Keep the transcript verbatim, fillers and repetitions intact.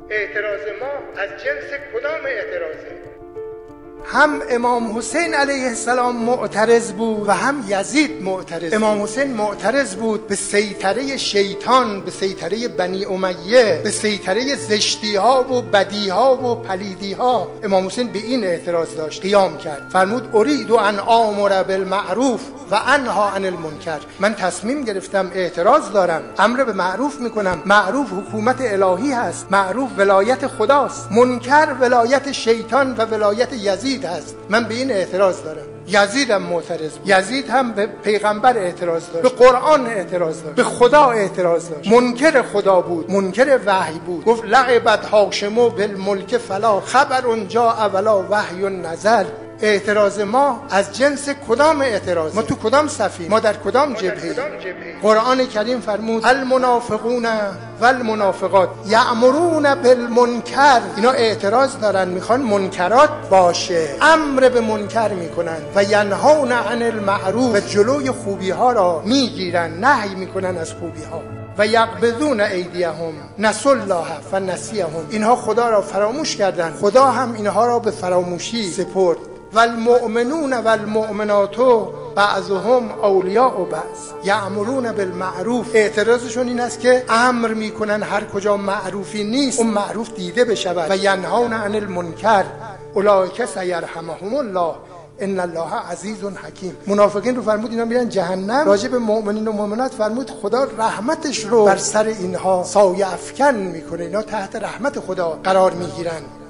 اعتراض ما از جنس کدام اعتراضه؟ هم امام حسین علیه السلام معترض بود و هم یزید معترض. امام حسین معترض بود به سیطره شیطان، به سیطره بنی امیه، به سیطره زشتی ها و بدی ها و پلیدی ها. امام حسین به این اعتراض داشت، قیام کرد، فرمود اريد ان آمر بالمعروف و انها عن المنکر. من تصمیم گرفتم، اعتراض دارم، امر به معروف میکنم. معروف حکومت الهی هست، معروف ولایت خداست، منکر ولایت شیطان و ولایت یزید هست. من به این اعتراض دارم. یزید هم معترض بود. یزید هم به پیغمبر اعتراض داشت، به قرآن اعتراض داشت، به خدا اعتراض داشت، منکر خدا بود، منکر وحی بود. گفت لعبت هاشم بالملک فلا خبر جاء ولا وحی نزل. اعتراض ما از جنس کدام اعتراض؟ ما تو کدام صفیم؟ ما در کدام جبهه؟ قرآن کریم فرمود المنافقون والمنافقات یأمرون بالمنکر. اینا اعتراض دارن، میخوان منکرات باشه، امر به منکر میکنن و ینهون عن المعروف، و جلوی خوبی ها را میگیرن، نهی میکنن از خوبی ها. و یقبضون ایدیهم نسوا الله فنسیهم. اینها خدا را فراموش کردند، خدا هم اینها را به فراموشی سپرد. والمؤمنون والمؤمنات بعضهم اولیاء بعض یأمرون بالمعروف. اعتراضشون این است که امر میکنن هر کجا معروفی نیست اون معروف دیده بشود. و ینهون عن المنکر اولئک سیرحمهم الله ان الله عزیز حکیم. منافقین رو فرمود اینا میرن جهنم. راجع به مؤمنین و مؤمنات فرمود خدا رحمتش رو بر سر اینها سایه افکن میکنه، اینا تحت رحمت خدا قرار میگیرن.